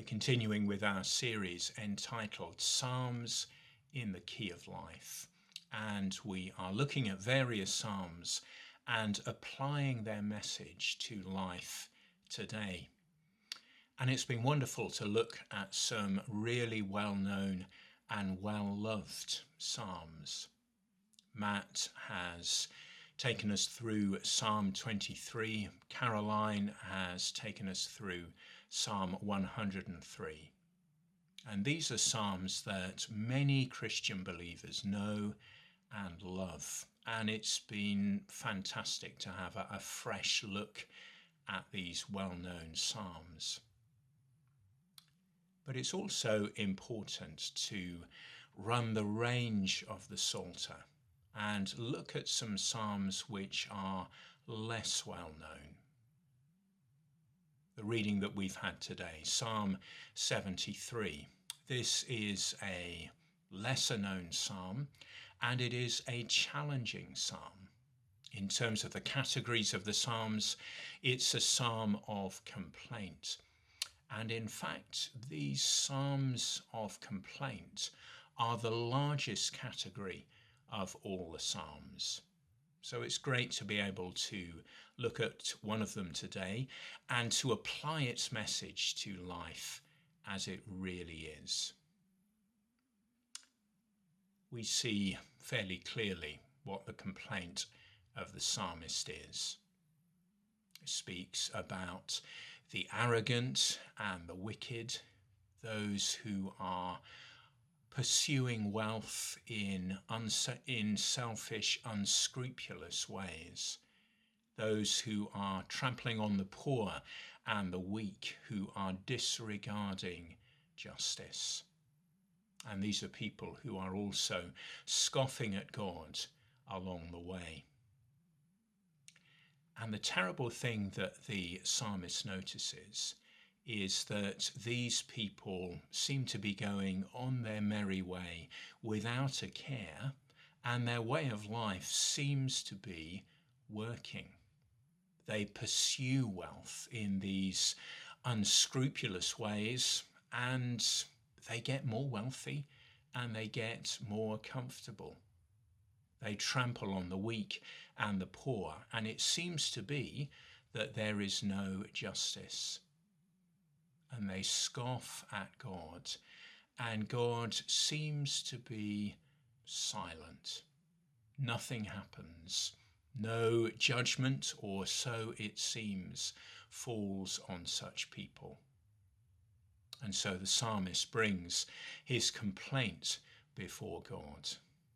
We're continuing with our series entitled Psalms in the Key of Life, and we are looking at various psalms and applying their message to life today. And it's been wonderful to look at some really well-known and well-loved psalms. Matt has taken us through Psalm 23. Caroline has taken us through Psalm 103. And these are psalms that many Christian believers know and love. And it's been fantastic to have a fresh look at these well-known psalms. But it's also important to run the range of the Psalter and look at some psalms which are less well known. The reading that we've had today, Psalm 73. This is a lesser known psalm, and it is a challenging psalm. In terms of the categories of the psalms, it's a psalm of complaint. And in fact, these psalms of complaint are the largest category of all the psalms. So it's great to be able to look at one of them today and to apply its message to life as it really is. We see fairly clearly what the complaint of the psalmist is. It speaks about the arrogant and the wicked, those who are pursuing wealth in selfish, unscrupulous ways, those who are trampling on the poor and the weak, who are disregarding justice. And these are people who are also scoffing at God along the way. And the terrible thing that the psalmist notices is that these people seem to be going on their merry way without a care, and their way of life seems to be working. They pursue wealth in these unscrupulous ways, and they get more wealthy and they get more comfortable. They trample on the weak and the poor, and it seems to be that there is no justice. And they scoff at God, and God seems to be silent. Nothing happens. No judgment, or so it seems, falls on such people. And so the psalmist brings his complaint before God.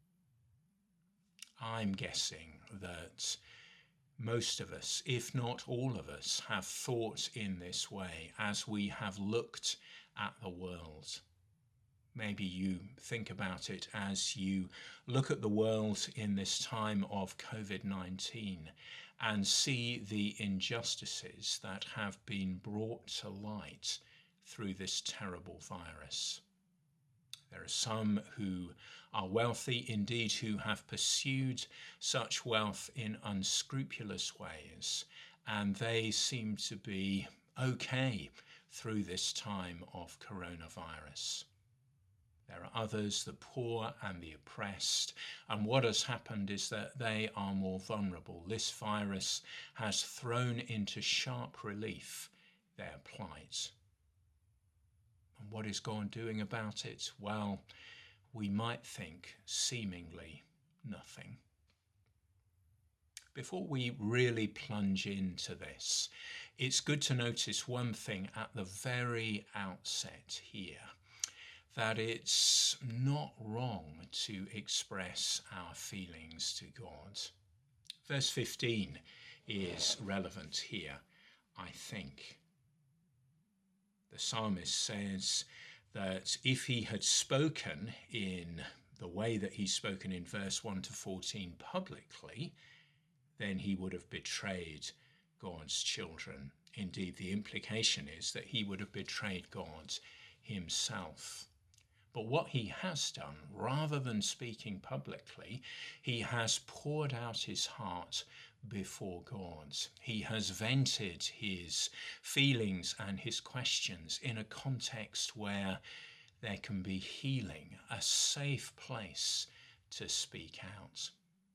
I'm guessing that most of us, if not all of us, have thought in this way as we have looked at the world. Maybe you think about it as you look at the world in this time of COVID-19 and see the injustices that have been brought to light through this terrible virus. There are some who are wealthy indeed, who have pursued such wealth in unscrupulous ways, and they seem to be okay through this time of coronavirus. There are others, the poor and the oppressed, and what has happened is that they are more vulnerable. This virus has thrown into sharp relief their plight. And what is God doing about it? Well, we might think seemingly nothing. Before we really plunge into this, it's good to notice one thing at the very outset here, that it's not wrong to express our feelings to God. Verse 15 is relevant here, I think. The psalmist says that if he had spoken in the way that he's spoken in verse 1 to 14 publicly, then he would have betrayed God's children. Indeed, the implication is that he would have betrayed God himself. But what he has done, rather than speaking publicly, he has poured out his heart before God. He has vented his feelings and his questions in a context where there can be healing, a safe place to speak out.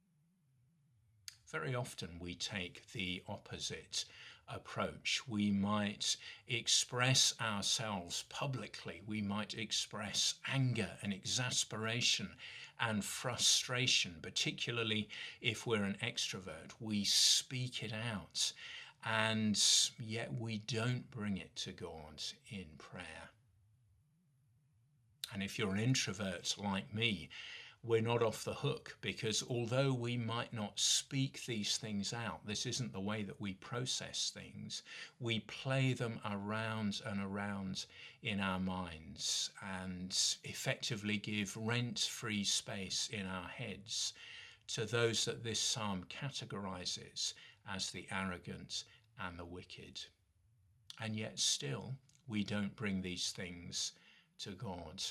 Very often we take the opposite approach. We might express ourselves publicly. We might express anger and exasperation and frustration, particularly if we're an extrovert. We speak it out, and yet we don't bring it to God in prayer. And if you're an introvert like me, we're not off the hook, because although we might not speak these things out, this isn't the way that we process things. We play them around and around in our minds and effectively give rent-free space in our heads to those that this psalm categorizes as the arrogant and the wicked. And yet still, we don't bring these things to God.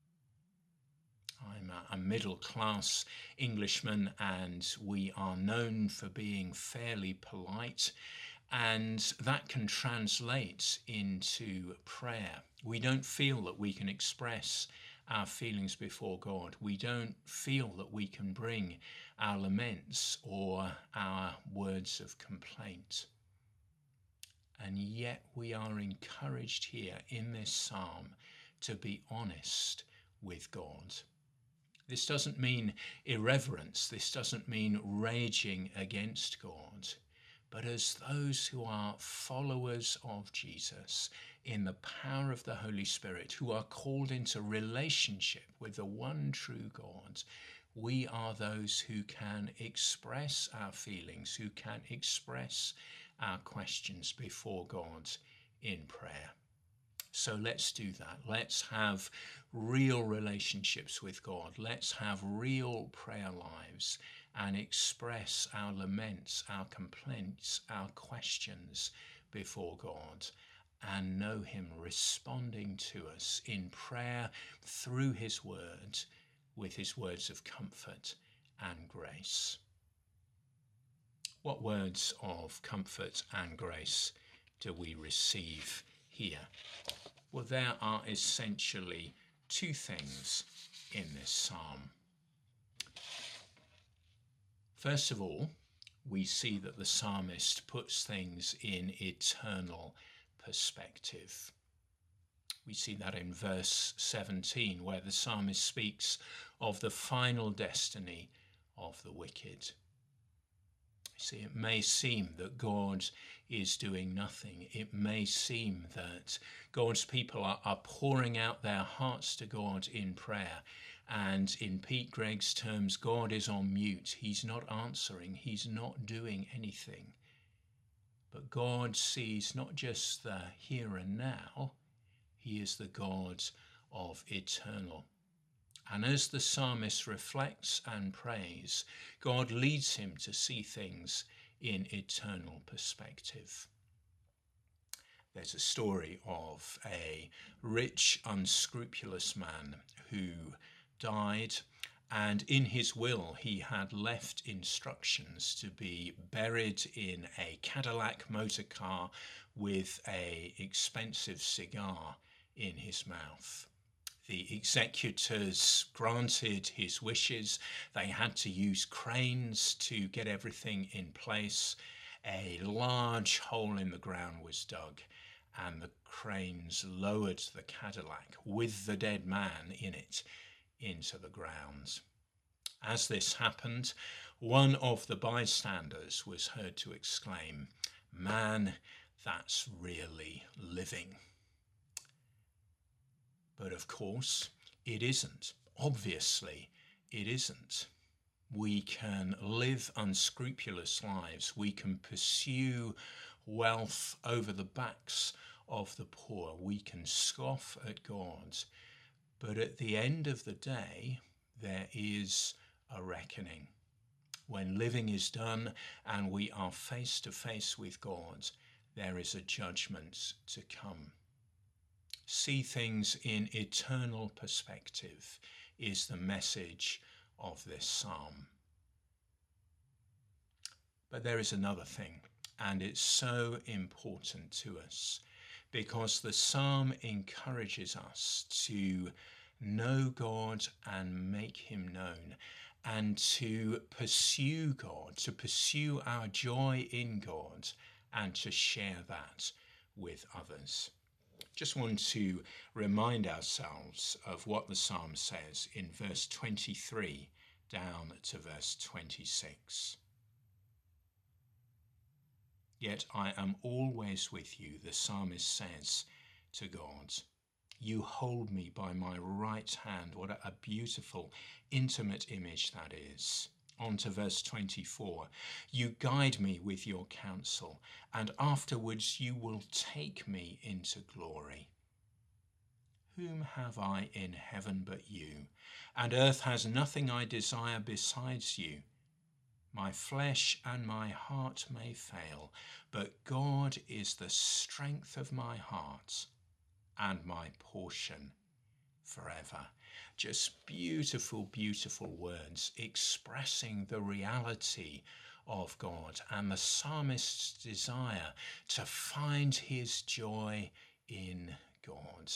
I'm a middle-class Englishman, and we are known for being fairly polite, and that can translate into prayer. We don't feel that we can express our feelings before God. We don't feel that we can bring our laments or our words of complaint. And yet we are encouraged here in this psalm to be honest with God. This doesn't mean irreverence. This doesn't mean raging against God. But as those who are followers of Jesus in the power of the Holy Spirit, who are called into relationship with the one true God, we are those who can express our feelings, who can express our questions before God in prayer. So let's do that. Let's have real relationships with God. Let's have real prayer lives and express our laments, our complaints, our questions before God, and know him responding to us in prayer through his word, with his words of comfort and grace. What words of comfort and grace do we receive here? Well, there are essentially two things in this psalm. First of all, we see that the psalmist puts things in eternal perspective. We see that in verse 17, where the psalmist speaks of the final destiny of the wicked. See, it may seem that God is doing nothing. It may seem that God's people are pouring out their hearts to God in prayer. And in Pete Gregg's terms, God is on mute. He's not answering. He's not doing anything. But God sees not just the here and now. He is the God of eternal. And as the psalmist reflects and prays, God leads him to see things in eternal perspective. There's a story of a rich, unscrupulous man who died, and in his will he had left instructions to be buried in a Cadillac motor car with an expensive cigar in his mouth. The executors granted his wishes. They had to use cranes to get everything in place. A large hole in the ground was dug, and the cranes lowered the Cadillac with the dead man in it into the ground. As this happened, one of the bystanders was heard to exclaim, "Man, that's really living." But of course, it isn't. Obviously, it isn't. We can live unscrupulous lives. We can pursue wealth over the backs of the poor. We can scoff at God. But at the end of the day, there is a reckoning. When living is done and we are face to face with God, there is a judgment to come. See things in eternal perspective is the message of this psalm. But there is another thing, and it's so important to us because the psalm encourages us to know God and make him known, and to pursue God, to pursue our joy in God, and to share that with others. Just want to remind ourselves of what the psalm says in verse 23 down to verse 26. Yet I am always with you, the psalmist says to God. You hold me by my right hand. What a beautiful, intimate image that is. On to verse 24. You guide me with your counsel, and afterwards you will take me into glory. Whom have I in heaven but you? And earth has nothing I desire besides you. My flesh and my heart may fail, but God is the strength of my heart and my portion forever. Just beautiful, beautiful words expressing the reality of God and the psalmist's desire to find his joy in God.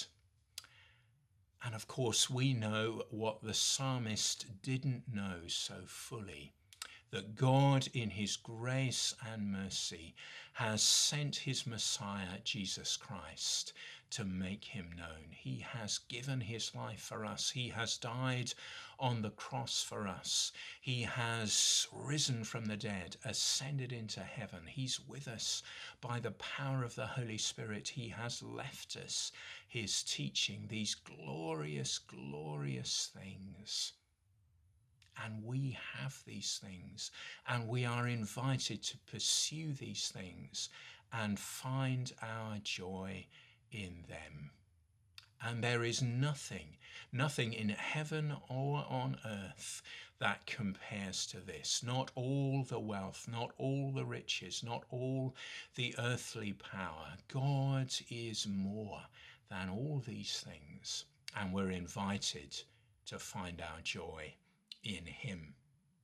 And of course, we know what the psalmist didn't know so fully, that God in his grace and mercy has sent his Messiah, Jesus Christ, to make him known. He has given his life for us. He has died on the cross for us. He has risen from the dead, ascended into heaven. He's with us by the power of the Holy Spirit. He has left us his teaching, these glorious, glorious things. And we have these things, and we are invited to pursue these things and find our joy in them. And there is nothing in heaven or on earth that compares to this. Not all the wealth, not all the riches, not all the earthly power. God is more than all these things, and we're invited to find our joy in him.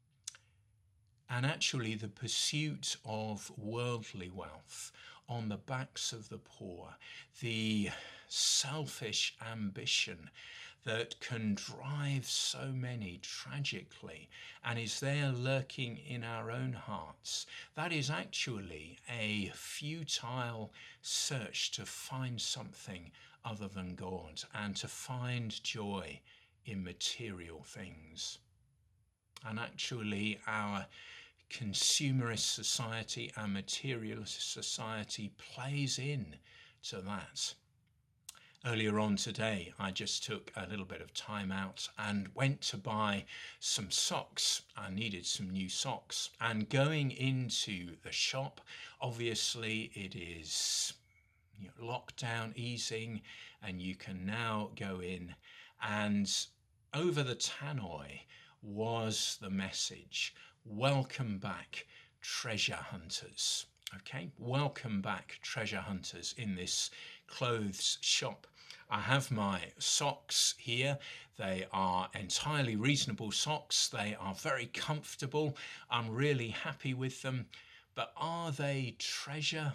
And actually, the pursuit of worldly wealth on the backs of the poor, the selfish ambition that can drive so many tragically and is there lurking in our own hearts, that is actually a futile search to find something other than God and to find joy in material things. And actually, our consumerist society, our materialist society plays in to that. Earlier on today, I just took a little bit of time out and went to buy some socks. I needed some new socks. And going into the shop, obviously it is lockdown easing, and you can now go in, and over the tannoy was the message, welcome back, treasure hunters. Okay, welcome back, treasure hunters, in this clothes shop. I have my socks here. They are entirely reasonable socks. They are very comfortable. I'm really happy with them. But are they treasure?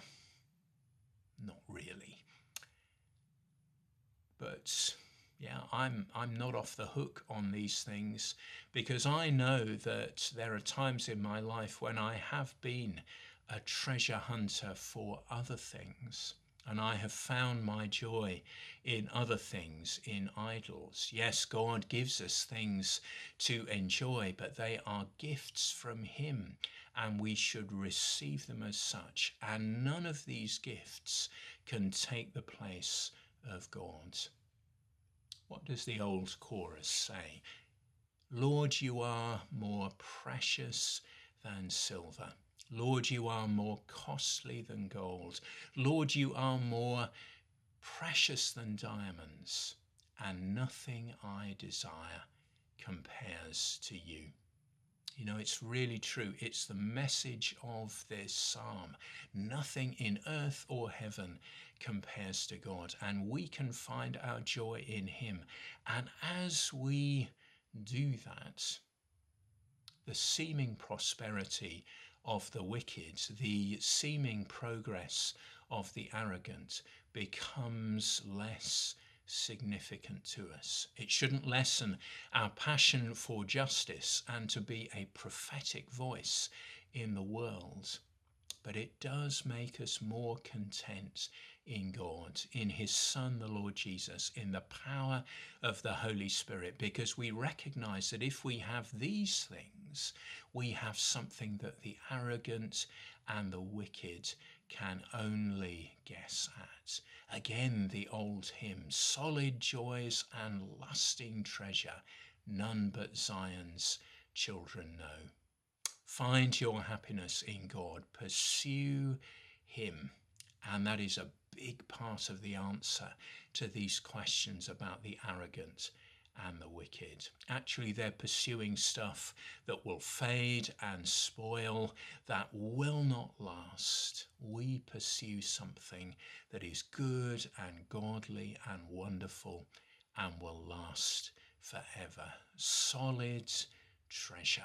Not really. But yeah, I'm not off the hook on these things, because I know that there are times in my life when I have been a treasure hunter for other things, and I have found my joy in other things, in idols. Yes, God gives us things to enjoy, but they are gifts from him, and we should receive them as such. And none of these gifts can take the place of God. What does the old chorus say? Lord, you are more precious than silver. Lord, you are more costly than gold. Lord, you are more precious than diamonds, and nothing I desire compares to you. You know, it's really true. It's the message of this psalm. Nothing in earth or heaven compares to God, and we can find our joy in him. And as we do that, the seeming prosperity of the wicked, the seeming progress of the arrogant becomes less significant to us. It shouldn't lessen our passion for justice and to be a prophetic voice in the world, but it does make us more content in God, in his Son, the Lord Jesus, in the power of the Holy Spirit, because we recognize that if we have these things, we have something that the arrogant and the wicked can only guess at. Again, the old hymn, solid joys and lasting treasure, none but Zion's children know. Find your happiness in God, pursue him. And that is a big part of the answer to these questions about the arrogant and the wicked. Actually, they're pursuing stuff that will fade and spoil, that will not last. We pursue something that is good and godly and wonderful and will last forever. Solid treasure.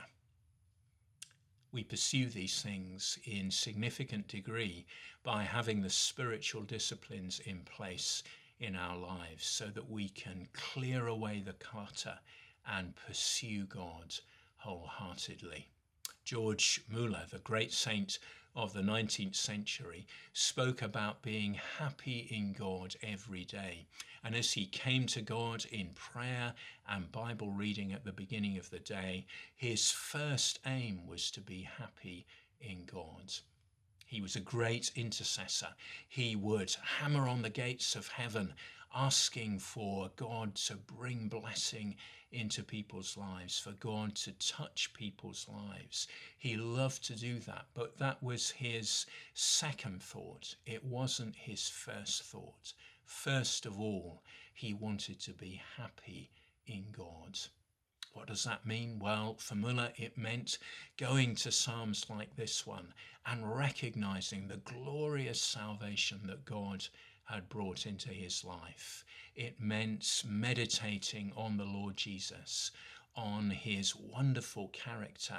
We pursue these things in significant degree by having the spiritual disciplines in place in our lives so that we can clear away the clutter and pursue God wholeheartedly. George Muller, the great saint of the 19th century, spoke about being happy in God every day. And as he came to God in prayer and Bible reading at the beginning of the day, his first aim was to be happy in God. He was a great intercessor. He would hammer on the gates of heaven, asking for God to bring blessing into people's lives, for God to touch people's lives. He loved to do that, but that was his second thought. It wasn't his first thought. First of all, he wanted to be happy in God. What does that mean? Well, for Muller, it meant going to Psalms like this one and recognizing the glorious salvation that God had brought into his life. It meant meditating on the Lord Jesus, on his wonderful character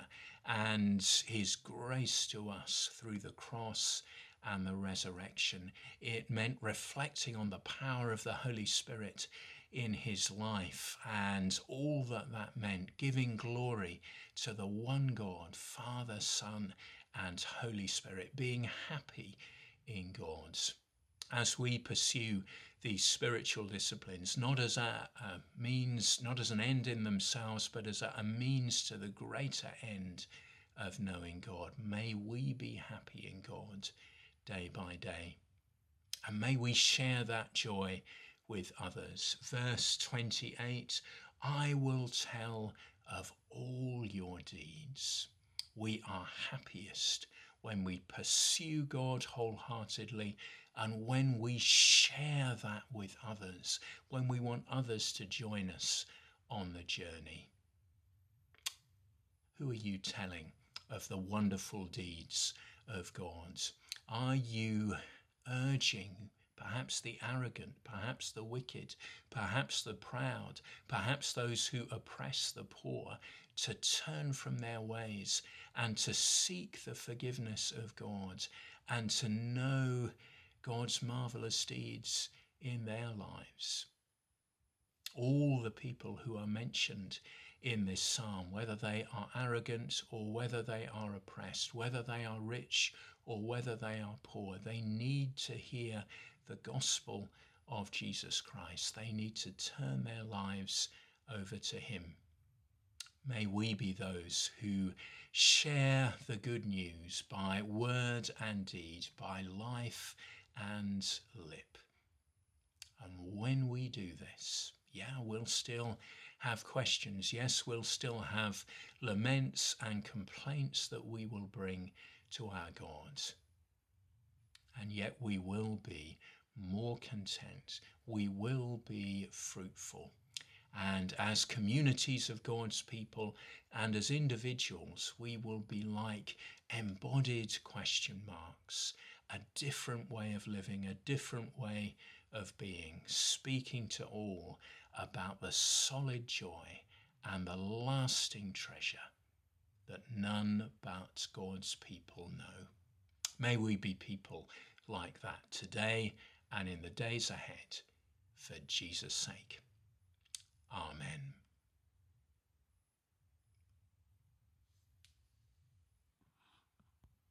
and his grace to us through the cross and the resurrection. It meant reflecting on the power of the Holy Spirit in his life and all that that meant, giving glory to the one God, Father, Son, and Holy Spirit, being happy in God. As we pursue these spiritual disciplines, not as a means, not as an end in themselves, but as a means to the greater end of knowing God, may we be happy in God day by day. And may we share that joy with others. Verse 28, I will tell of all your deeds. We are happiest when we pursue God wholeheartedly and when we share that with others, when we want others to join us on the journey. Who are you telling of the wonderful deeds of God? Are you urging perhaps the arrogant, perhaps the wicked, perhaps the proud, perhaps those who oppress the poor, to turn from their ways and to seek the forgiveness of God and to know God's marvelous deeds in their lives? All the people who are mentioned in this psalm, whether they are arrogant or whether they are oppressed, whether they are rich or whether they are poor, they need to hear the gospel of Jesus Christ. They need to turn their lives over to him. May we be those who share the good news by word and deed, by life and lip. And when we do this, we'll still have questions. Yes, we'll still have laments and complaints that we will bring to our God. And yet we will be more content. We will be fruitful. And as communities of God's people and as individuals, we will be like embodied question marks, a different way of living, a different way of being, speaking to all about the solid joy and the lasting treasure that none but God's people know. May we be people like that today and in the days ahead, for Jesus' sake. Amen.